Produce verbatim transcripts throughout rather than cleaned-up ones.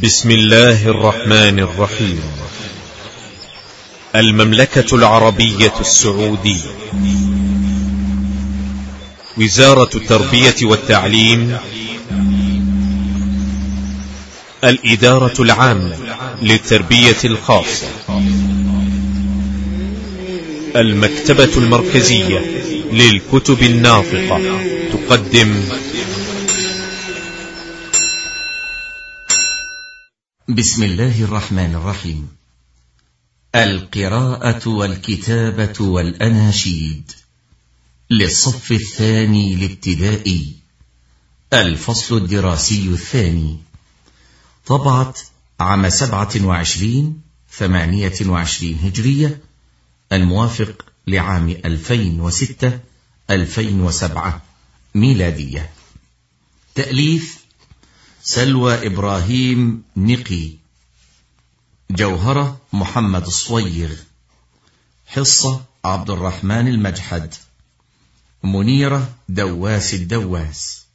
بسم الله الرحمن الرحيم. المملكة العربية السعودية، وزارة التربية والتعليم، الإدارة العامة للتربية الخاصة، المكتبة المركزية للكتب الناطقة تقدم بسم الله الرحمن الرحيم. القراءة والكتابة والأناشيد للصف الثاني الابتدائي، الفصل الدراسي الثاني، طبعة عام سبعة وعشرين ثمانية وعشرين هجرية، الموافق لعام ألفين وستة ألفين وسبعة ميلادية. تأليف سلوى إبراهيم نقي، جوهرة محمد الصويغ، حصة عبد الرحمن المجحد، منيرة دواس الدواس،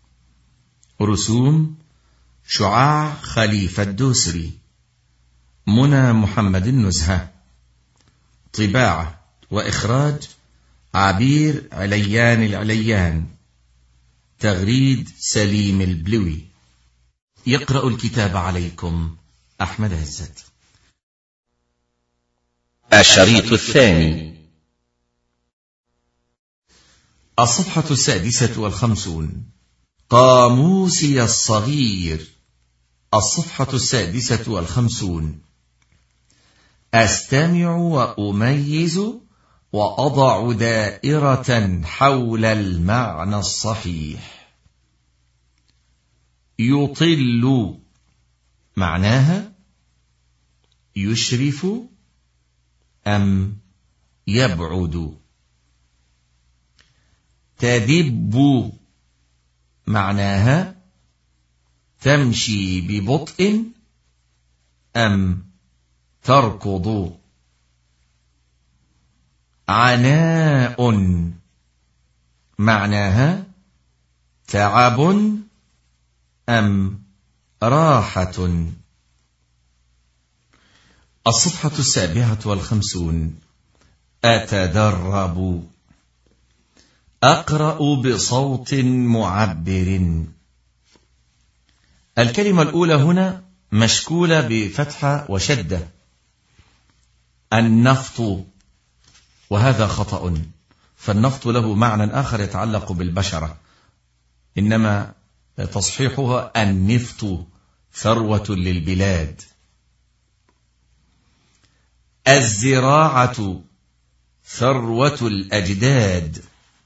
رسوم شعاع خليفة الدوسري، منى محمد النزهة، طباعة وإخراج عبير عليان العليان، تغريد سليم البلوي. يقرأ الكتاب عليكم أحمد عزت. الشريط الثاني، الصفحة السادسة والخمسون. قاموسي الصغير، الصفحة السادسة والخمسون. أستمع وأميز وأضع دائرة حول المعنى الصحيح. يطل معناها يشرف أم يبعد. تدب معناها تمشي ببطء أم تركض. عناء معناها تعب أم راحة. الصفحة السابعة والخمسون. أتدرب، أقرأ بصوت معبر. الكلمة الأولى هنا مشكولة بفتحة وشدة، النفط، وهذا خطأ، فالنفط له معنى آخر يتعلق بالبشرة، إنما تصحيحها النفط، ثروة للبلاد. الزراعة ثروة الأجداد.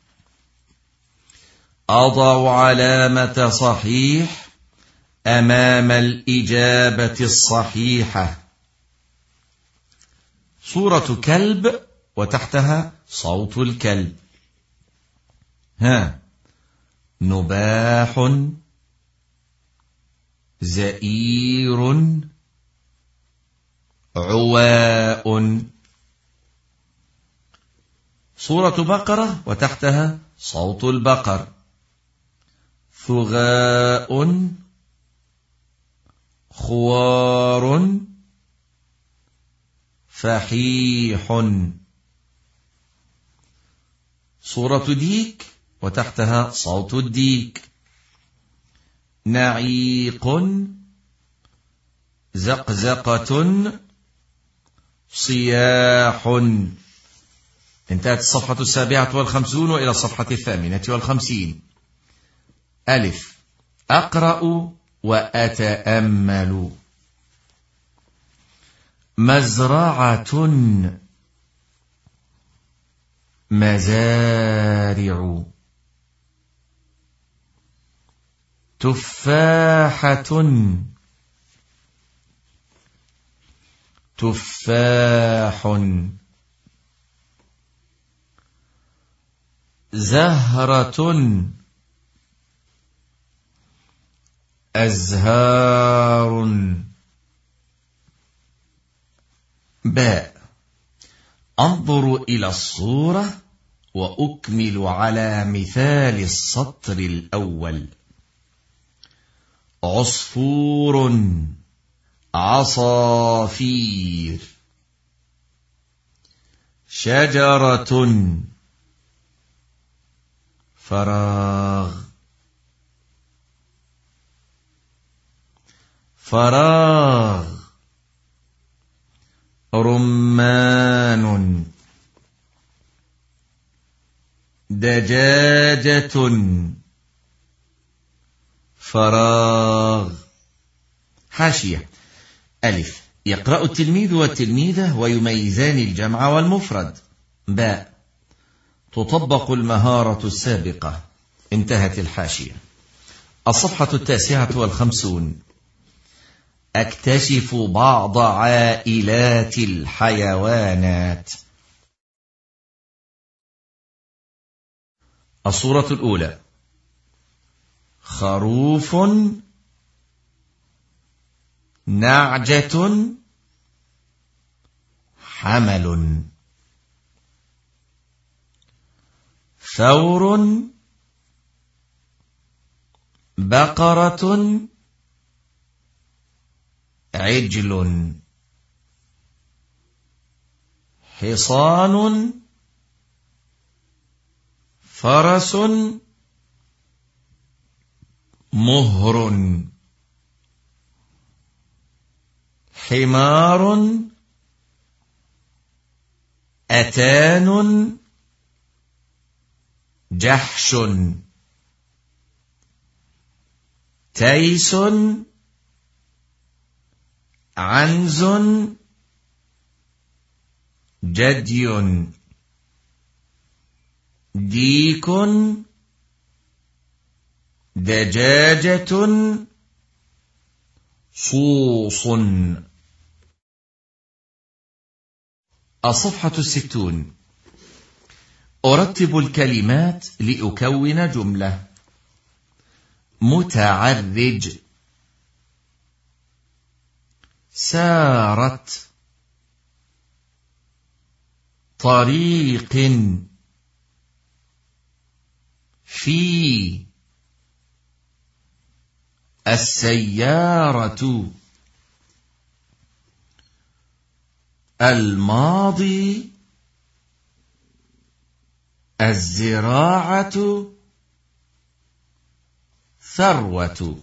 أضع علامة صحيح أمام الإجابة الصحيحة. صورة كلب وتحتها صوت الكلب. ها، نباح، زئير، عواء. صورة بقرة وتحتها صوت البقر. ثغاء، خوار، فحيح. صورة ديك وتحتها صوت الديك. نعيق، زقزقة، صياح. انتهت الصفحة السابعة والخمسون، وإلى الصفحة الثامنة والخمسين. ألف، أقرأ وأتأمل. مزرعة، مزارع. تفاحة، تفاح. زهرة، أزهار. باء، أنظر إلى الصورة وأكمل على مثال السطر الأول. عصفور، عصافير. شجرة. فراغ. فراغ. رمان. دجاجة. فراغ. حاشية. ألف. يقرأ التلميذ والتلميذة ويميزان الجمع والمفرد. باء. تطبق المهارة السابقة. انتهت الحاشية. الصفحة التاسعة والخمسون. أكتشف بعض عائلات الحيوانات. الصورة الأولى: خروف، نعجة، حمل. ثور، بقرة، عجل. حصان، فرس، مهر. حمار، أتان، جحش. تيس، عنز، جدي. ديك، دجاجة، صوص. الصفحة الستون. أرتب الكلمات لأكون جملة. متعرج. سارت. طريق. في. السيارة. الماضي. الزراعة. ثروة.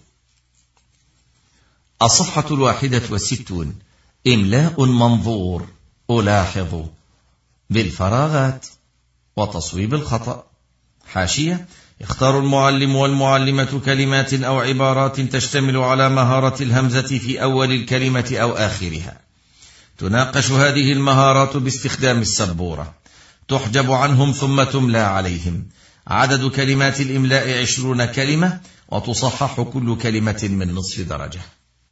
الصفحة الواحدة والستون. إملاء منظور. ألاحظ بالفراغات وتصويب الخطأ. حاشية. اختار المعلم والمعلمة كلمات أو عبارات تشتمل على مهارة الهمزة في أول الكلمة أو آخرها. تناقش هذه المهارات باستخدام السبورة. تحجب عنهم ثم تملى عليهم. عدد كلمات الإملاء عشرون كلمة، وتصحح كل كلمة من نصف درجة.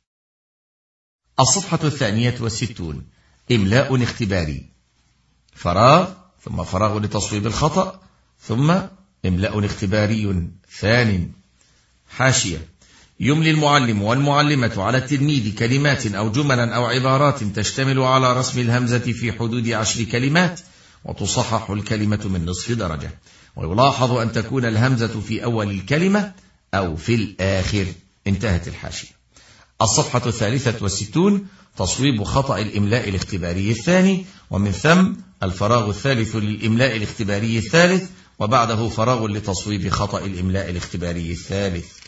الصفحة الثانية والستون. إملاء اختباري. فراغ، ثم فراغ لتصويب الخطأ، ثم إملاء اختباري ثان. حاشية. يملي المعلم والمعلمة على التلميذ كلمات أو جملا أو عبارات تشتمل على رسم الهمزة في حدود عشر كلمات، وتصحح الكلمة من نصف درجة. ويلاحظ أن تكون الهمزة في أول الكلمة أو في الآخر. انتهت الحاشية. الصفحة الثالثة والستون. تصويب خطأ الإملاء الاختباري الثاني، ومن ثم الفراغ الثالث للإملاء الاختباري الثالث، وبعده فراغ لتصويب خطأ الإملاء الاختباري الثالث.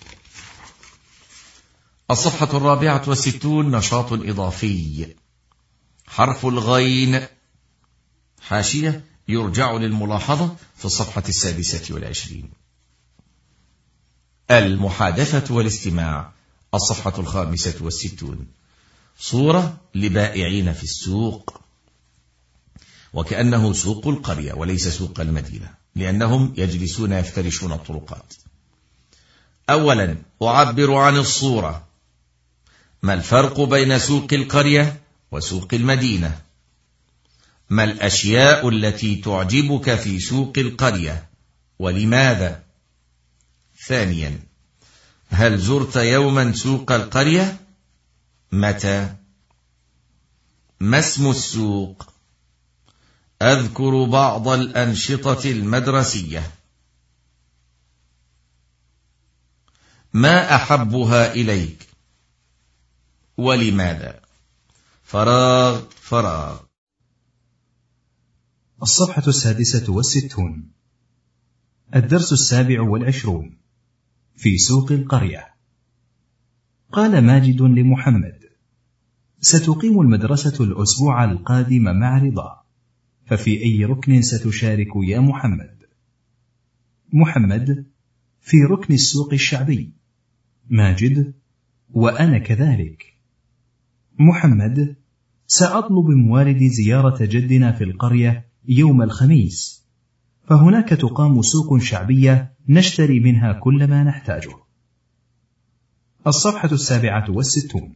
الصفحة الرابعة والستون. نشاط إضافي. حرف الغين. حاشية. يرجع للملاحظة في الصفحة السادسة والعشرين. المحادثة والاستماع. الصفحة الخامسة والستون. صورة لبائعين في السوق، وكأنه سوق القرية وليس سوق المدينة، لأنهم يجلسون يفترشون الطرقات. أولا، أعبر عن الصورة. ما الفرق بين سوق القرية وسوق المدينة؟ ما الأشياء التي تعجبك في سوق القرية ولماذا؟ ثانيا، هل زرت يوما سوق القرية؟ متى؟ ما اسم السوق؟ أذكر بعض الأنشطة المدرسية. ما أحبها إليك؟ ولماذا. فراغ فراغ. الصفحة السادسة والستون. الدرس السابع والعشرون. في سوق القرية. قال ماجد لمحمد: ستقيم المدرسة الأسبوع القادم مع رضا، ففي أي ركن ستشارك يا محمد؟ محمد: في ركن السوق الشعبي. ماجد: وأنا كذلك. محمد: سأطلب من والدي زيارة جدنا في القرية يوم الخميس، فهناك تقام سوق شعبية نشتري منها كل ما نحتاجه. الصفحة السابعة والستون.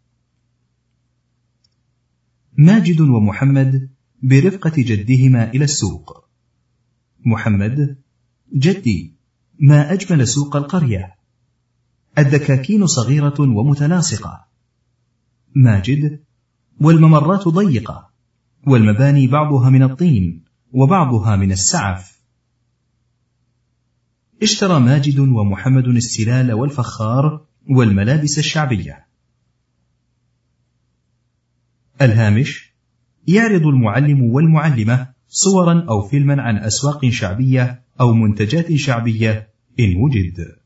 ماجد ومحمد برفقة جدهما إلى السوق. محمد: جدي، ما أجمل سوق القرية، الدكاكين صغيرة ومتلاصقة. ماجد: والممرات ضيقة، والمباني بعضها من الطين وبعضها من السعف. اشترى ماجد ومحمد السلال والفخار والملابس الشعبية. الهامش: يعرض المعلم والمعلمة صورا أو فيلما عن أسواق شعبية أو منتجات شعبية إن وجد.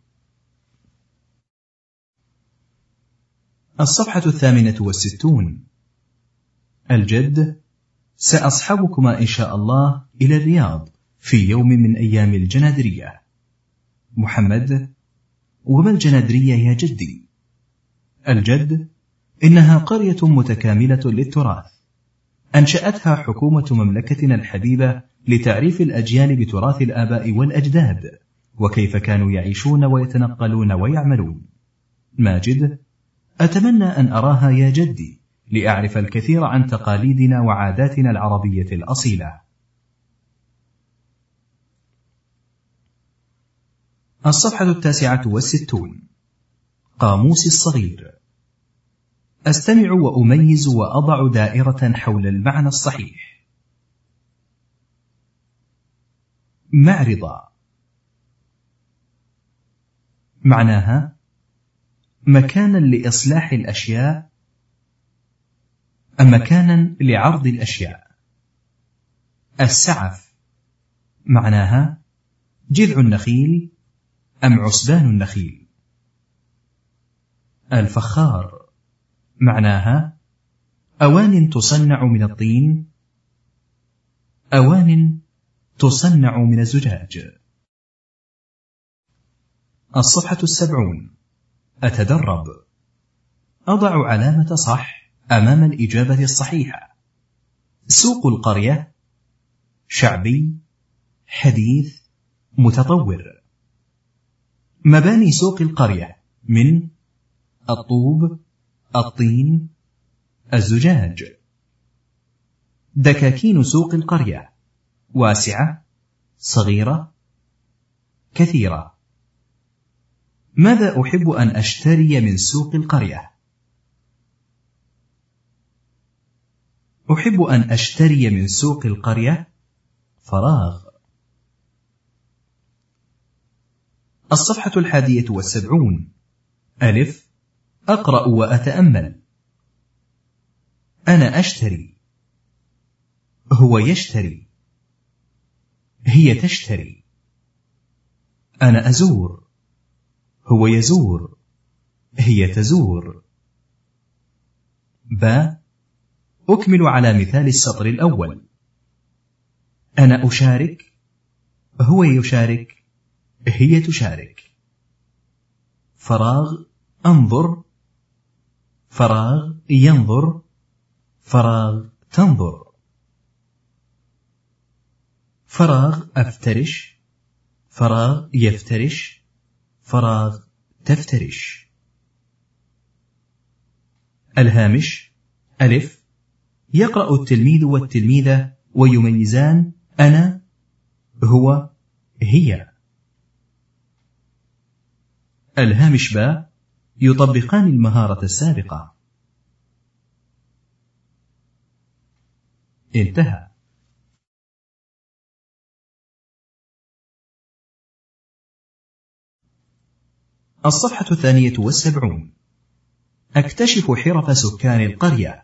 الصفحة الثامنة والستون. الجد: سأصحبكما إن شاء الله إلى الرياض في يوم من أيام الجنادرية. محمد: وما الجنادرية يا جدي؟ الجد: إنها قرية متكاملة للتراث، أنشأتها حكومة مملكتنا الحبيبة لتعريف الأجيال بتراث الآباء والأجداد وكيف كانوا يعيشون ويتنقلون ويعملون. ماجد: أتمنى أن أراها يا جدي لأعرف الكثير عن تقاليدنا وعاداتنا العربية الأصيلة. الصفحة التاسعة والستون. قاموس الصغير. أستمع وأميز وأضع دائرة حول المعنى الصحيح. معرضة. معناها مكانا لإصلاح الأشياء أم مكانا لعرض الأشياء. السعف. معناها جذع النخيل أم عسبان النخيل. الفخار. معناها أوان تصنع من الطين، أوان تصنع من الزجاج. الصفحة السبعون. أتدرب. أضع علامة صح أمام الإجابة الصحيحة. سوق القرية: شعبي، حديث، متطور. مباني سوق القرية: من الطوب، الطين، الزجاج. دكاكين سوق القرية: واسعة، صغيرة، كثيرة. ماذا أحب أن أشتري من سوق القرية؟ أحب أن أشتري من سوق القرية فراغ. الصفحة الحادية والسبعون. ألف. أقرأ وأتأمل. أنا أشتري، هو يشتري، هي تشتري. أنا أزور، هو يزور، هي تزور. باء. أكمل على مثال السطر الأول. أنا أشارك، هو يشارك، هي تشارك. فراغ. أنظر، فراغ ينظر، فراغ تنظر. فراغ. أفترش، فراغ يفترش، فراغ تفترش. الهامش. ألف. يقرأ التلميذ والتلميذة ويميزان أنا، هو، هي. الهامش باء. يطبقان المهارة السابقة. انتهى. الصفحة الثانية والسبعون. أكتشف حرف سكان القرية.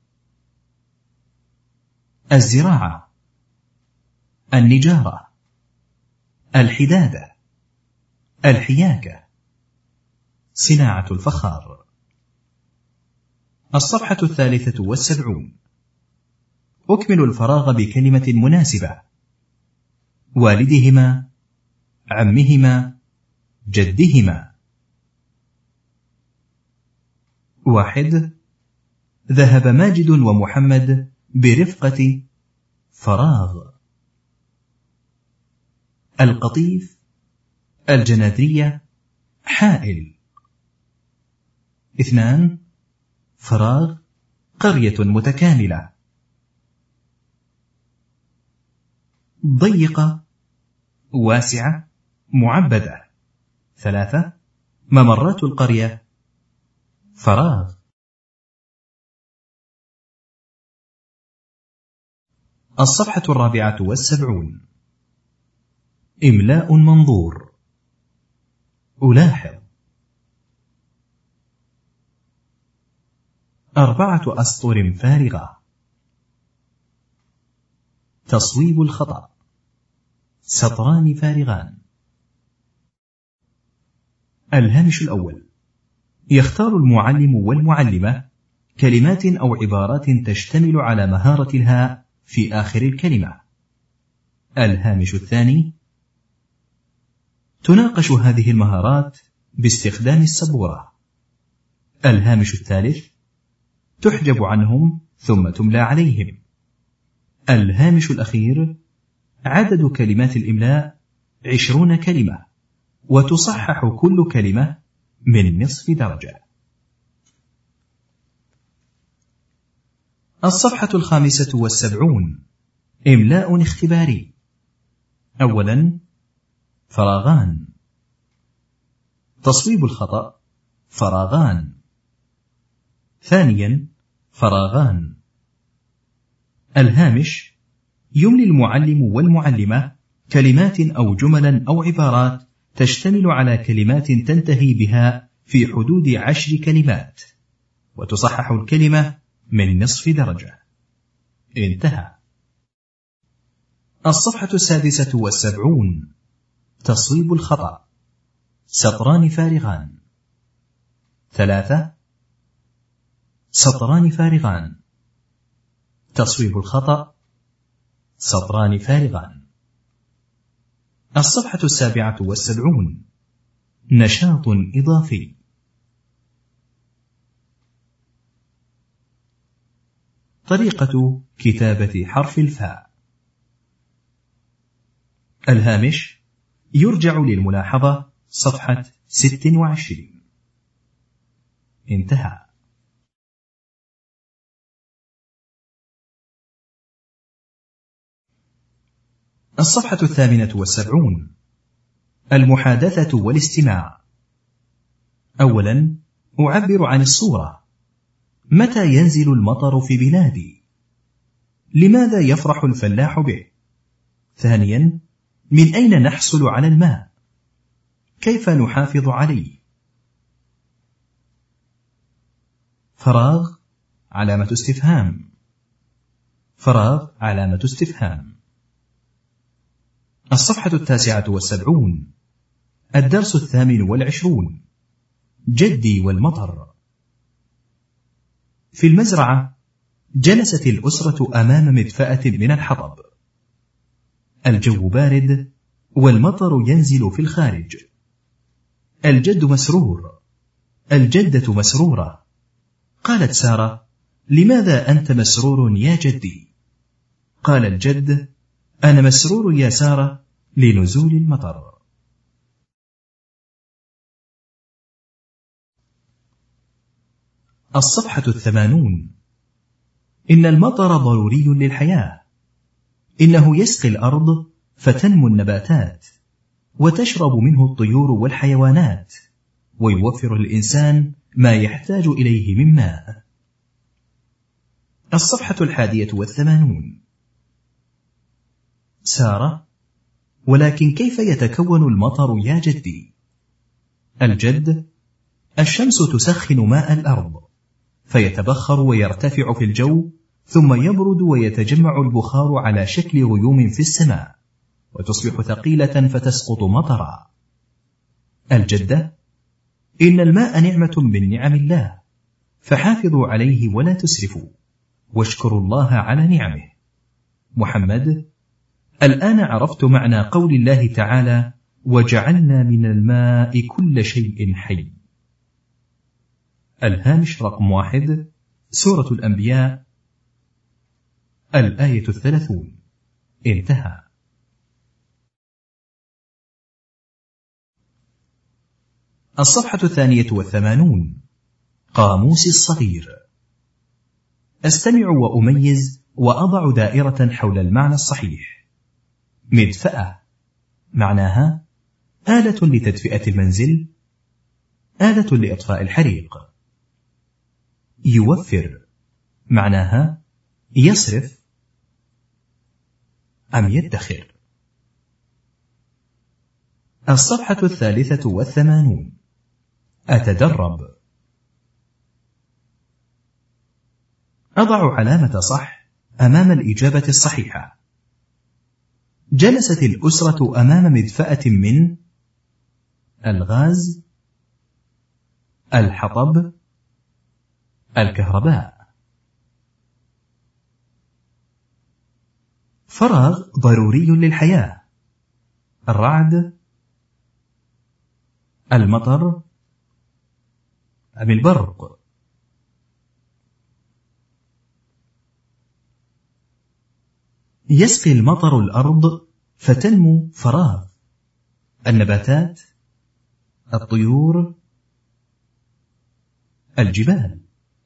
الزراعة، النجارة، الحدادة، الحياكة، صناعة الفخار. الصفحة الثالثة والسبعون. أكمل الفراغ بكلمة مناسبة. والدهما، عمهما، جدهما. واحد. ذهب ماجد ومحمد برفقة فراغ. القطيف، الجنادرية، حائل. اثنان. فراغ، قرية متكاملة. ضيقة، واسعة، معبدة. ثلاثة. ممرات القرية، فراغ. الصفحة الرابعة والسبعون. إملاء منظور. ألاحظ. أربعة أسطر فارغة. تصويب الخطأ. سطران فارغان. الهامش الأول. يختار المعلم والمعلمة كلمات أو عبارات تشتمل على مهارة الهاء في آخر الكلمة. الهامش الثاني. تناقش هذه المهارات باستخدام السبورة. الهامش الثالث. تحجب عنهم ثم تملى عليهم. الهامش الأخير. عدد كلمات الإملاء عشرون كلمة، وتصحح كل كلمة من نصف درجة. الصفحة الخامسة والسبعون. إملاء اختباري. أولا، فراغان. تصويب الخطأ، فراغان. ثانيا، فراغان. الهامش. يملي المعلم والمعلمة كلمات أو جملا أو عبارات تشتمل على كلمات تنتهي بها في حدود عشر كلمات، وتصحح الكلمة من نصف درجة. انتهى. الصفحة السادسة والسبعون. تصويب الخطأ. سطران فارغان. ثلاثة. سطران فارغان. تصويب الخطأ. سطران فارغان. الصفحة السابعة والسبعون. نشاط إضافي. طريقة كتابة حرف الفاء. الهامش. يرجع للملاحظة صفحة ست وعشرين. انتهى. الصفحة الثامنة والسبعون. المحادثة والاستماع. أولا، أعبر عن الصورة. متى ينزل المطر في بلادي؟ لماذا يفرح الفلاح به؟ ثانيا، من أين نحصل على الماء؟ كيف نحافظ عليه؟ فراغ، علامة استفهام. فراغ، علامة استفهام. الصفحة التاسعة والسبعون. الدرس الثامن والعشرون. جدي والمطر. في المزرعة جلست الأسرة أمام مدفأة من الحطب. الجو بارد والمطر ينزل في الخارج. الجد مسرور، الجدة مسرورة. قالت سارة: لماذا أنت مسرور يا جدي؟ قال الجد: أنا مسرور يا سارة لنزول المطر. الصفحة الثمانون. إن المطر ضروري للحياة. إنه يسقي الأرض فتنمو النباتات، وتشرب منه الطيور والحيوانات، ويوفر الإنسان ما يحتاج إليه من ماء. الصفحة الحادية والثمانون. سارة: ولكن كيف يتكون المطر يا جدي؟ الجد: الشمس تسخن ماء الأرض فيتبخر ويرتفع في الجو، ثم يبرد ويتجمع البخار على شكل غيوم في السماء، وتصبح ثقيلة فتسقط مطرا. الجدة: إن الماء نعمة من نعم الله، فحافظوا عليه ولا تسرفوا، واشكروا الله على نعمه. محمد: الآن عرفت معنى قول الله تعالى: وجعلنا من الماء كل شيء حي. الهامش رقم واحد، سورة الأنبياء، الآية الثلاثون. انتهى. الصفحة الثانية والثمانون، قاموس الصغير. أستمع وأميز وأضع دائرة حول المعنى الصحيح. مدفأة معناها آلة لتدفئة المنزل، آلة لإطفاء الحريق. يوفر معناها يصرف أم يدخر. الصفحة الثالثة والثمانون، أتدرب. أضع علامة صح أمام الإجابة الصحيحة. جلست الأسرة أمام مدفأة من الغاز، الحطب، الكهرباء. فراغ ضروري للحياة. الرعد، المطر أم البرق. يسقي المطر الأرض فتنمو. فراغ. النباتات، الطيور، الجبال.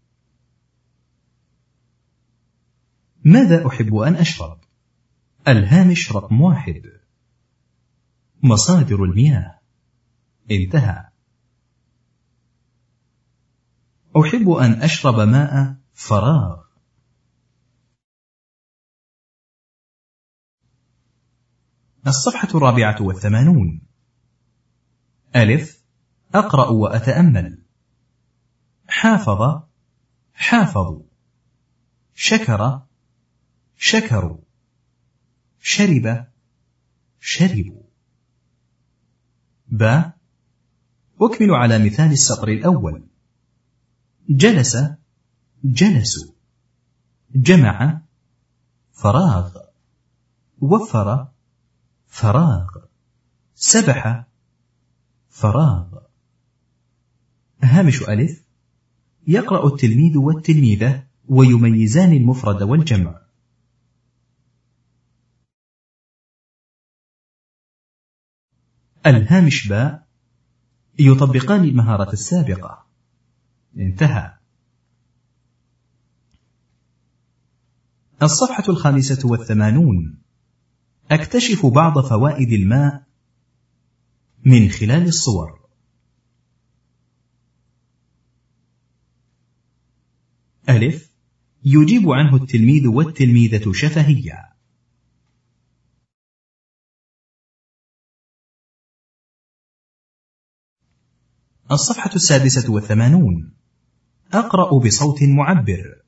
ماذا أحب أن أشرب؟ الهامش رقم واحد، مصادر المياه. انتهى. أحب أن أشرب ماء. فراغ. الصفحة الرابعة والثمانون، ألف، أقرأ وأتأمل. حافظ، حافظوا. شكر، شكروا. شرب، شربوا. ب، أكمل على مثال السطر الأول. جلس، جلسوا. جمع، فراغ. وفر، فراغ. سبح، فراغ. هامش ألف، يقرأ التلميذ والتلميذة ويميزان المفرد والجمع. الهامش باء، يطبقان المهارة السابقة. انتهى. الصفحة الخامسة والثمانون، أكتشف بعض فوائد الماء من خلال الصور. ألف، يجيب عنه التلميذ والتلميذة شفهيا. الصفحة السادسة والثمانون، أقرأ بصوت معبر.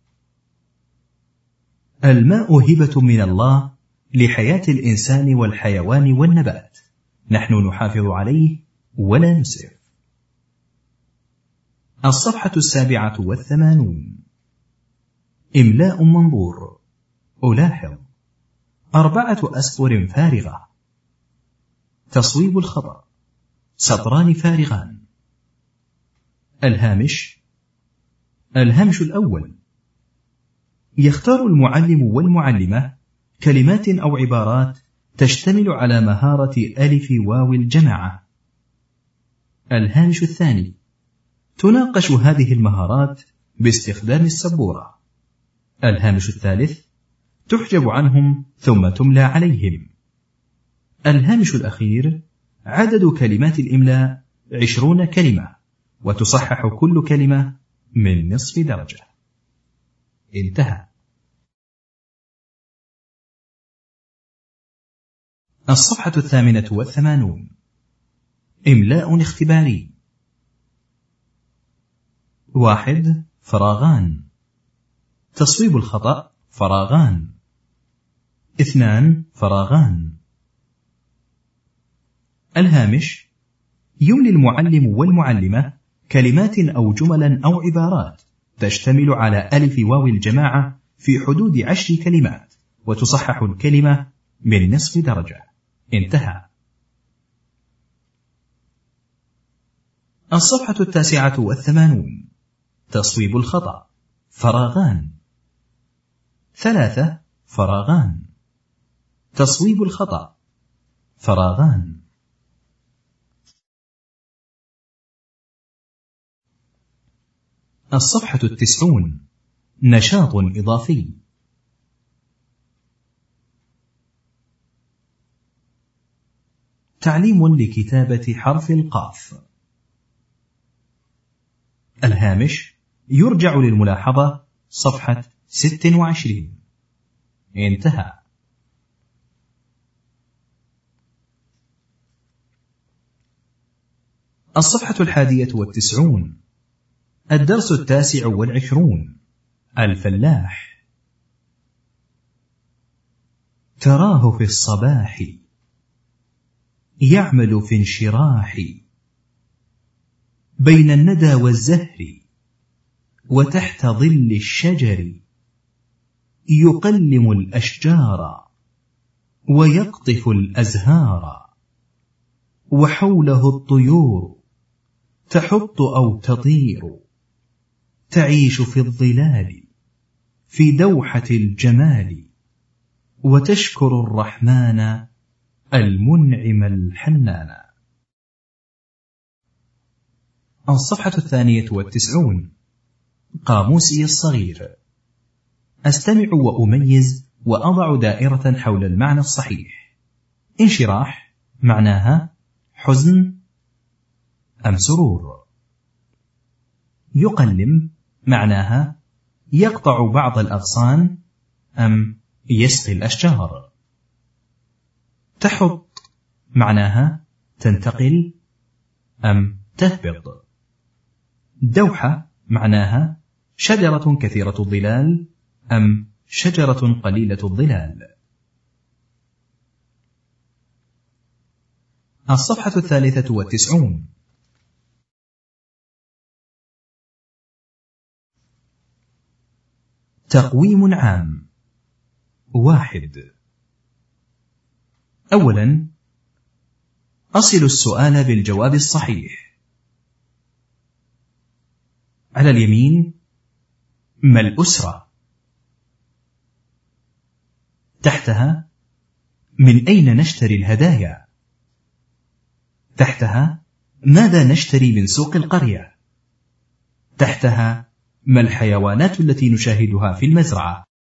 الماء هبة من الله لحياة الإنسان والحيوان والنبات، نحن نحافظ عليه ولا نسرف. الصفحة السابعة والثمانون، إملاء منظور. ألاحظ أربعة أسطر فارغة. تصويب الخطأ، سطران فارغان. الهامش، الهامش الأول، يختار المعلم والمعلمة كلمات أو عبارات تشتمل على مهارة ألف واو الجماعة. الهامش الثاني، تناقش هذه المهارات باستخدام السبورة. الهامش الثالث، تحجب عنهم ثم تملى عليهم. الهامش الأخير، عدد كلمات الإملاء عشرون كلمة، وتصحح كل كلمة من نصف درجة. انتهى. الصفحة الثامنة والثمانون، إملاء اختباري. واحد فراغان. تصويب الخطأ فراغان. اثنان فراغان. الهامش يملي المعلم والمعلمة كلمات أو جملا أو عبارات تشتمل على ألف واو الجماعة في حدود عشر كلمات، وتصحح الكلمة من نصف درجة. انتهى. الصفحة التاسعة والثمانون. تصويب الخطأ فراغان. ثلاثة فراغان. تصويب الخطأ فراغان. الصفحة التسعون. نشاط إضافي. تعليم لكتابة حرف القاف. الهامش يرجع للملاحظة صفحة ست وعشرين. انتهى. الصفحة الحادية والتسعون. الدرس التاسع والعشرون. الفلاح. تراه في الصباح يعمل في انشراح بين الندى والزهر وتحت ظل الشجر، يقلم الأشجار ويقطف الأزهار، وحوله الطيور تحط أو تطير، تعيش في الظلال في دوحة الجمال، وتشكر الرحمن المنعم الحنان. الصفحة الثانية والتسعون. قاموسي الصغير. أستمع وأميز وأضع دائرة حول المعنى الصحيح. انشراح معناها حزن أم سرور. يقلم معناها يقطع بعض الأغصان أم يسقي الأشجار. تحط معناها تنتقل أم تهبط. دوحة معناها شجرة كثيرة الظلال أم شجرة قليلة الظلال. الصفحة الثالثة والتسعون. تقويم عام. واحد. أولا، أصل السؤال بالجواب الصحيح. على اليمين ما الأسرة؟ تحتها من أين نشتري الهدايا؟ تحتها ماذا نشتري من سوق القرية؟ تحتها ما الحيوانات التي نشاهدها في المزرعة؟